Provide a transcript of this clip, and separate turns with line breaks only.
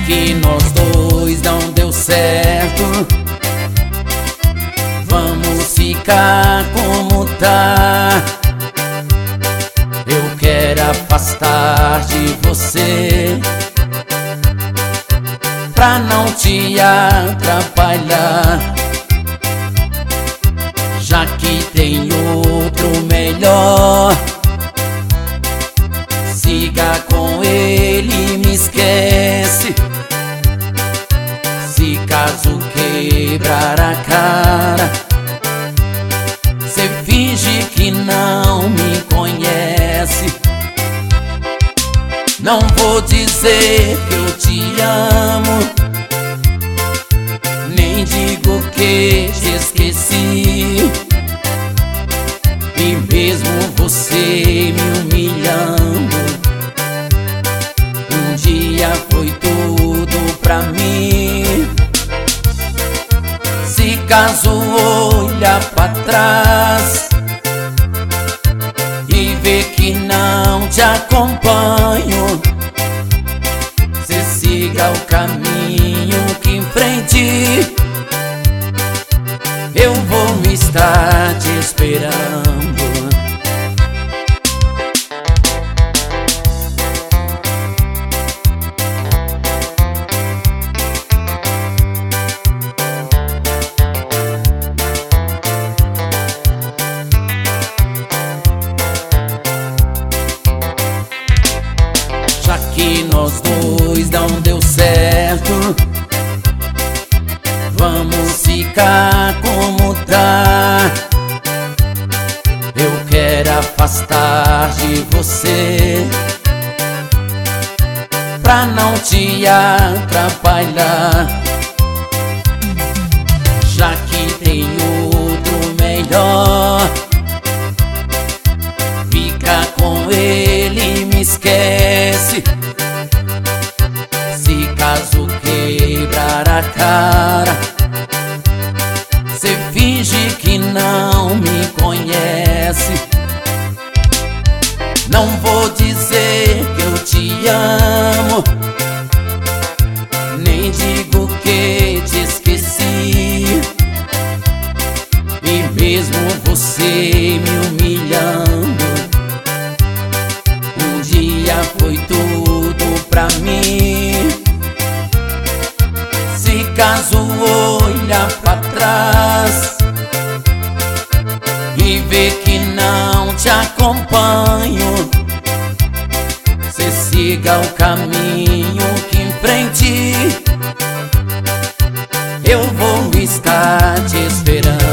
que nós dois não deu certo, vamos ficar como tá. Eu quero afastar de você pra não te atrapalhar, já que tem outro melhor. Siga com ele, me esquece. Se caso quebrar a cara, cê finge que não me conhece. Não vou dizer que eu te amo, nem digo que te esqueci. E mesmo você me humilhando, um dia foi tudo pra mim. Se caso olhar pra trás e ver que não te acompanho, cê siga o caminho que em frente eu vou estar te esperando. Já que nós dois não deu certo, vamos ficar como tá. Eu quero afastar de você pra não te atrapalhar, já que tem outro melhor. Fica com ele, me esquece. Se caso quebrar a cara, cê finge que não me conhece. Não vou dizer que eu te amo, nem digo que te esqueci. E mesmo você me humilhando, um dia foi tudo pra mim. Se caso olhar pra trás e ver que não te acompanho, cê siga o caminho que em frente eu vou estar te esperando.